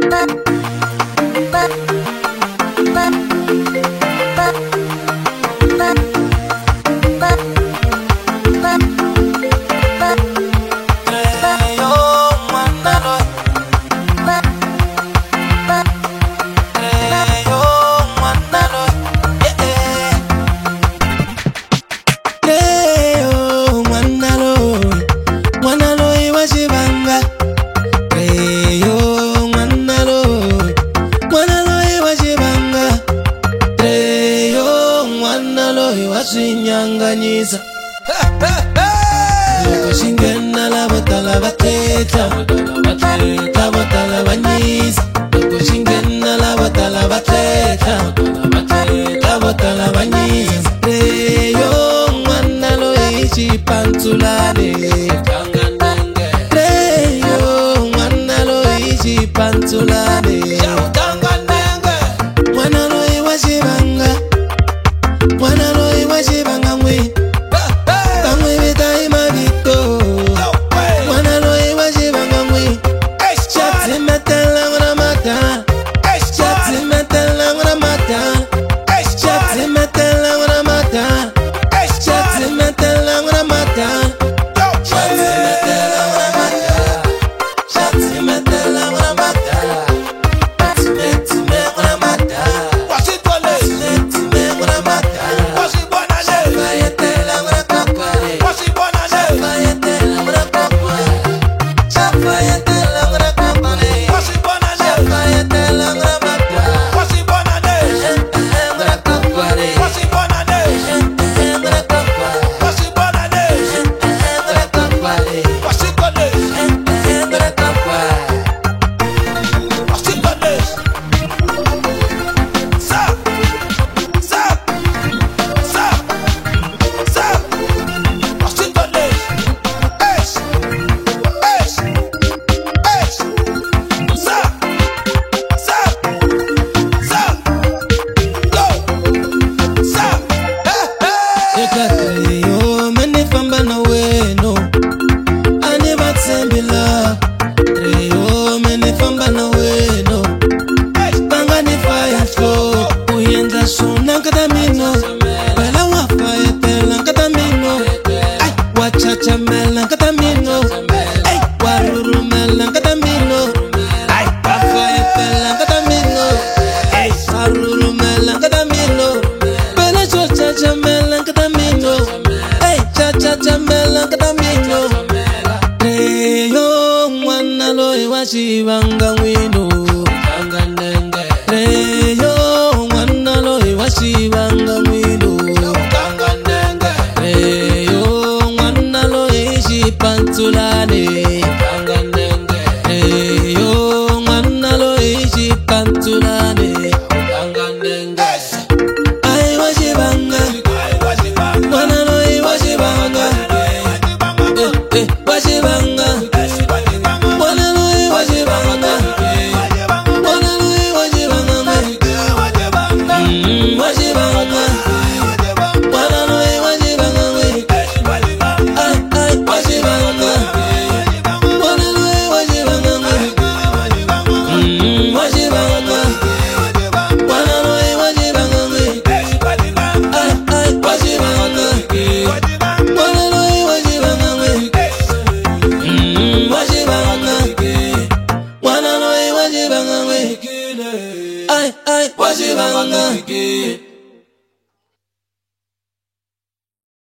Washinyanganyisa Shingena la batala bateta Batala banyisa Shingena la batala bateta Batala banyisa Reyo mwanalo ichi pantulane Reyo mwanalo ichi pantulane Mwanalo iwashibanga Mwanalo iwashibanga mwe Kamwe bita imabito Mwanalo iwashibanga mwe Shati metela ngura mata Shati metela ngura mata Shati metela ngura mata Shati metela ngura mata Shati metela ngura mata Shati metela ngura mata ngura mata Yo mene famba na weno Ane batsembila Yo mene famba na weno Tanga ni fire flow Uyenza shuna katamino Bela wa fire tela katamino Ay, wachacha mela katamino Ay, waruru mela katamino Ay, wa fire tela katamino Ay, waruru mela katamino Bela chochacha mela katamino Ay, chachacha mela katamino Reyo mwanalo iwashibanga wino Reyo mwanalo iwashibanga wino Reyo mwanalo ishipantulane Reyo mwanalo ishipantulane Ay washibanga Mwanalo iwashibanga Washibanga Mwanalo iwashibanga Mwanalo iwashibanga Washibanga Mwanalo iwashibanga Ay, ay, washibanga Mwanalo iwashibanga Washibanga Mwanalo iwashibanga Ay, ay, washibanga Mwanalo iwashibanga Washibanga Mwanalo iwashibanga Ay, ay, washibanga